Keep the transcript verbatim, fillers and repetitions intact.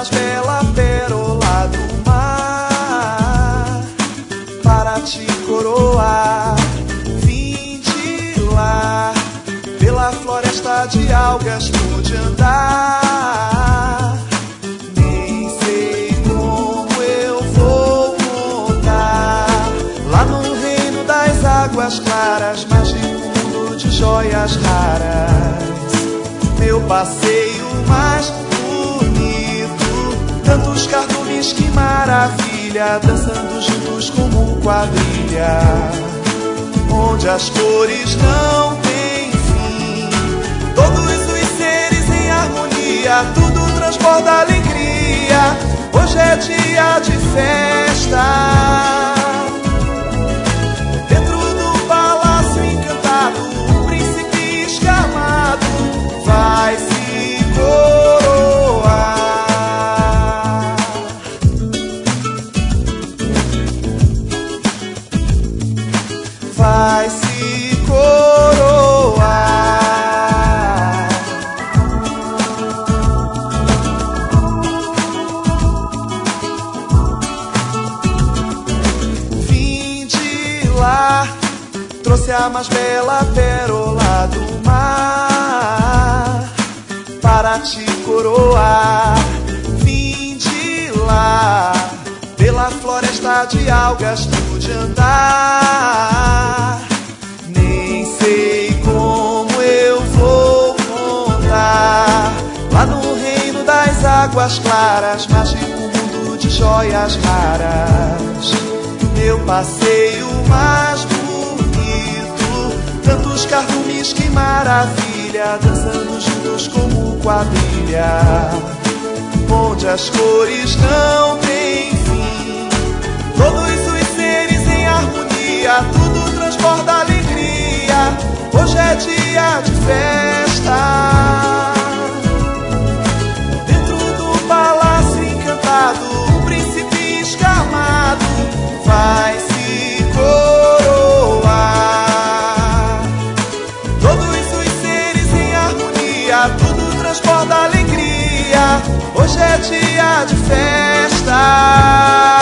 mais bela pérola do mar, para te coroar. Vim de lá, pela floresta de algas pude andar. Nem sei como eu vou contar, lá no reino das águas claras, mágico mundo de joias raras. Meu passeio mais bonito, tantos cardumes, que maravilha, dançando juntos como quadrilha, onde as cores não têm fim, todos os seres em harmonia, tudo transborda alegria. Hoje é dia de festa, dentro do palácio encantado, o príncipe escamado vai se coroar. Vai se coroar. Vim de lá, trouxe a mais bela pérola do mar, para te coroar. Vim de lá, pela floresta de algas pude andar. Nem sei como eu vou contar, lá no reino das águas claras, mágico mundo de joias raras. Meu passeio mais bonito, tantos cardumes, que maravilha, dançando juntos como quadrilha, onde as cores não têm fim, todos os seres em harmonia, tudo transborda alegria. Hoje é dia de festa, dentro do palácio encantado, o príncipe escamado vai se coroar. Todos os seres em harmonia, tudo transborda alegria. Hoje é dia de festa.